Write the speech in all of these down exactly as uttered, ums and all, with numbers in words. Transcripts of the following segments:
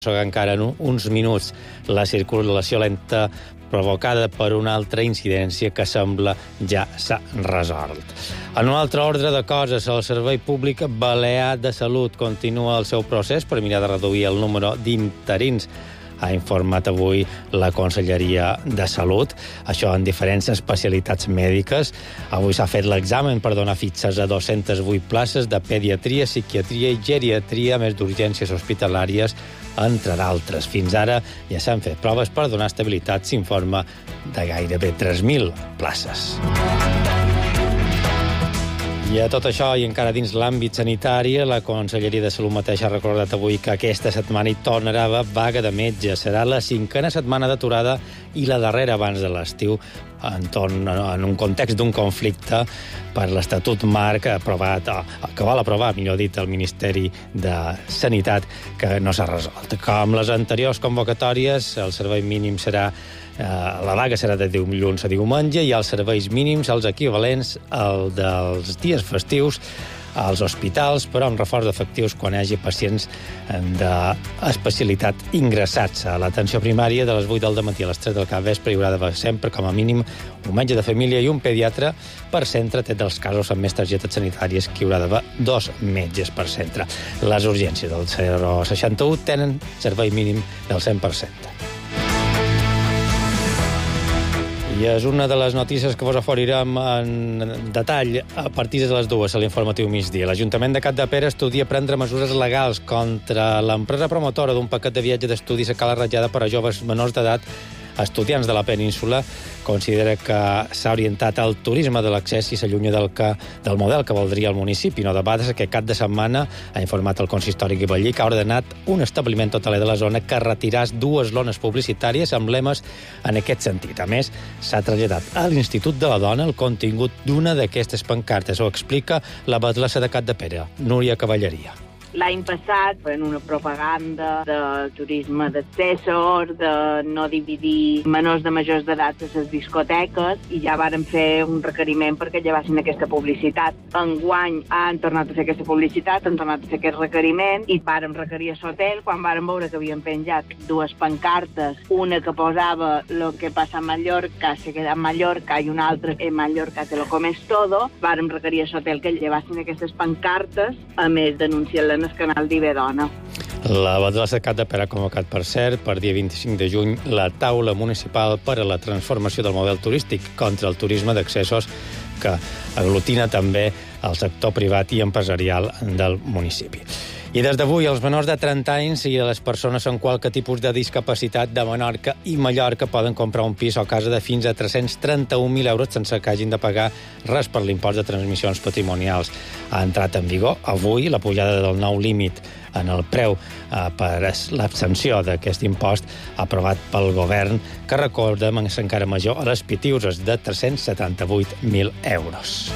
encara en uns minuts la circulació lenta provocada per una altra incidència que sembla ja s'ha resolt. En un altre ordre de coses, el Servei Públic Balear de Salut continua el seu procés per mirar de reduir el número d'interins. Ha informat avui la Conselleria de Salut, això en diferents especialitats mèdiques. Avui s'ha fet l'examen per donar fitxes a dues-centes vuit places de pediatria, psiquiatria i geriatria, més d'urgències hospitalàries, entre d'altres. Fins ara ja s'han fet proves per donar estabilitat, s'informa, de gairebé tres mil places. I a tot això, i encara dins l'àmbit sanitari, la Conselleria de Salut mateixa ha recordat avui que aquesta setmana hi tornarà a vaga de metges. Serà la cinquena setmana d'aturada i la darrera abans de l'estiu, en, torn, en un context d'un conflicte per l'Estatut Marc aprovat, que vol aprovar, millor dit, el Ministeri de Sanitat, que no s'ha resolt. Com les anteriors convocatòries, el servei mínim serà la vaga serà de dilluns a diumenge i els serveis mínims, els equivalents al dels dies festius als hospitals, però amb reforç d'efectius quan hi hagi pacients d'especialitat ingressats a l'atenció primària de les vuit del dematí a les tres del capvespre. Hi haurà d'haver sempre, com a mínim, un metge de família i un pediatre per centre, tret dels casos amb més targetes sanitàries, que hi haurà d'haver dos metges per centre. Les urgències del zero seixanta-u tenen servei mínim del cent per cent. I és una de les notícies que vos oferirem en detall a partir de les dues a l'informatiu migdia. L'Ajuntament de Capdepera estudia prendre mesures legals contra l'empresa promotora d'un paquet de viatge d'estudis a Cala Ratjada per a joves menors d'edat, estudiants de la península. Considera que s'ha orientat al turisme de l'accés i s'allunya del, que, del model que voldria el municipi. No de bades, aquest cap de setmana ha informat el consistori guibellí que ha ordenat un establiment hoteler de la zona que retiràs dues lones publicitàries amb lemes en aquest sentit. A més, s'ha traslladat a l'Institut de la Dona el contingut d'una d'aquestes pancartes. Ho explica la batlessa de Capdepera, Núria Cavalleria. L'any passat, fent una propaganda de turisme d'accessors, de no dividir menors de majors d'edat a les discoteques, i ja varen fer un requeriment perquè llevassin aquesta publicitat. Enguany han tornat a fer aquesta publicitat, han tornat a fer aquest requeriment, i vàrem requerir a l'hotel quan vàrem veure que havien penjat dues pancartes, una que posava lo que passa a Mallorca se queda en Mallorca i una altra en Mallorca te lo comes todo. Vàrem requerir a l'hotel que llevassin aquestes pancartes, a més denunciar-la en el canal d'Ibedona. La batlessa de Capdepera ha convocat, per cert, per dia vint-i-cinc de juny, la taula municipal per a la transformació del model turístic contra el turisme d'accessos, que aglutina també el sector privat i empresarial del municipi. I des d'avui, els menors de trenta anys i les persones amb qualque tipus de discapacitat de Menorca i Mallorca poden comprar un pis o casa de fins a tres-cents trenta-un mil euros sense que hagin de pagar res per l'impost de transmissions patrimonials. Ha entrat en vigor avui la pujada del nou límit en el preu eh, per l'abstenció d'aquest impost aprovat pel govern, que recordem és encara major a les pitiuses de tres-cents setanta-vuit mil euros.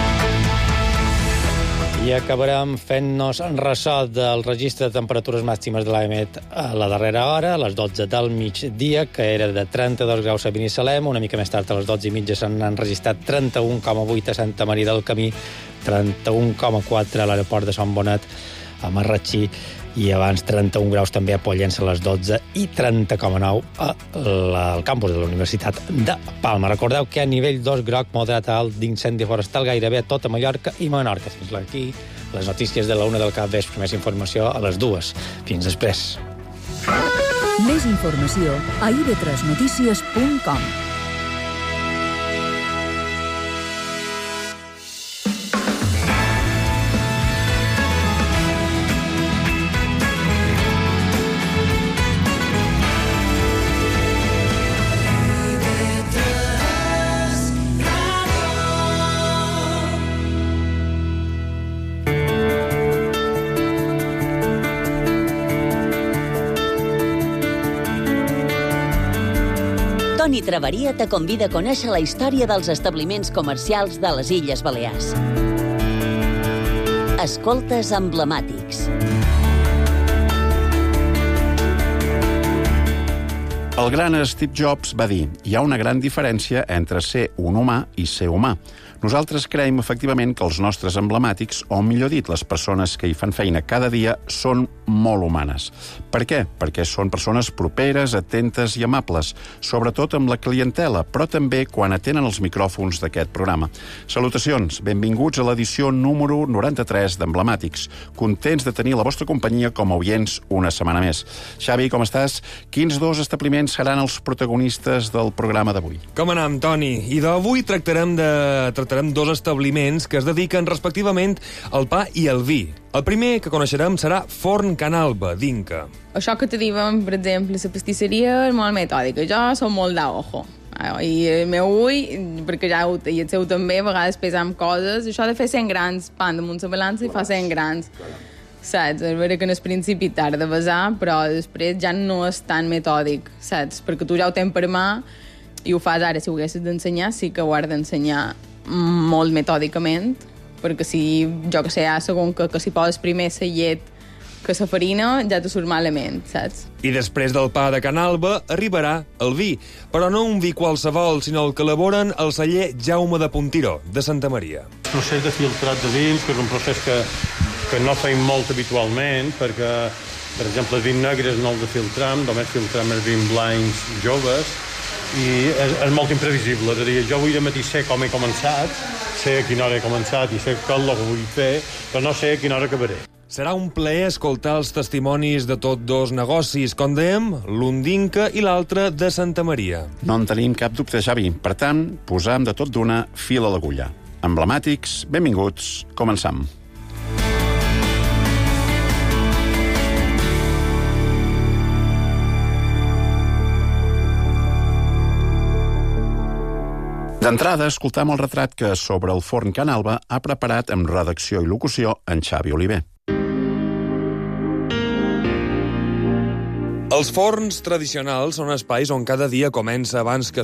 I acabarem fent-nos ressò del registre de temperatures màximes de l'A E M E T a la darrera hora, a les dotze del migdia, que era de trenta-dos graus a Binissalem. Una mica més tard, a les dotze i mitja, s'han enregistrat trenta-un coma vuit a Santa Maria del Camí, trenta-un coma quatre a l'aeroport de Sant Bonet, a Marratxí, i abans trenta-un graus també a Pollença a les dotze i trenta coma nou al campus de la Universitat de Palma. Recordeu que a nivell dos groc moderat a alt d'incendi forestal gairebé a tota Mallorca i Menorca. Fins aquí les notícies de la una del capvespre. Més informació a les dues. Fins després. Més informació a i ve tres notícies punt com. Toni Traveria te convida a conèixer la història dels establiments comercials de les Illes Balears. Escoltes emblemàtics. El gran Steve Jobs va dir: hi ha una gran diferència entre ser un humà i ser humà. Nosaltres creiem, efectivament, que els nostres emblemàtics, o millor dit, les persones que hi fan feina cada dia, són molt humanes. Per què? Perquè són persones properes, atentes i amables, sobretot amb la clientela, però també quan atenen els micròfons d'aquest programa. Salutacions, benvinguts a l'edició número noranta-tres d'Emblemàtics. Contents de tenir la vostra companyia com a oients una setmana més. Xavi, com estàs? Quins dos establiments seran els protagonistes del programa d'avui? Com anam, Toni? I d'avui tractarem, de... tractarem dos establiments que es dediquen respectivament al pa i al vi. El primer que coneixerem serà Forn Can Alba, d'Inca. Això que te diuen, per exemple, la pastisseria és molt metòdica. Jo som molt d'ojo. I el meu ull, perquè ja ho, i el seu també, a vegades pesam coses. Això de fer cent grans, pan damunt la balança i fa cent grans. Saps? És vera que en el principi t'has de besar, però després ja no és tan metòdic, saps? Perquè tu ja ho tens per mà i ho fas ara. Si ho haguessis d'ensenyar, sí que ho has d'ensenyar molt metòdicament, perquè si, jo que sé, ja segon que, que si poses primer la llet que la farina, ja te surt malament, saps? I després del pa de Can Alba arribarà el vi, però no un vi qualsevol, sinó el que elaboren el celler Jaume de Puntiró, de Santa Maria. El procés de filtrat de vins, que és un procés que, que no feim molt habitualment, perquè, per exemple, els vins negres no els filtram, només filtram els vins blancs joves, i és, és molt imprevisible. És a dir, jo avui de matí sé com he començat, sé a quina hora he començat i sé què és el que vull fer, però no sé a quina hora acabaré. Serà un plaer escoltar els testimonis de tots dos negocis, com dèiem, l'un d'Inca i l'altre de Santa Maria. No en tenim cap dubte, Xavi. Per tant, posam de tot d'una fil a l'agulla. Emblemàtics, benvinguts, començam. D'entrada, escoltam el retrat que sobre el Forn Can Alba ha preparat amb redacció i locució en Xavi Oliver. Els forns tradicionals són espais on cada dia comença abans que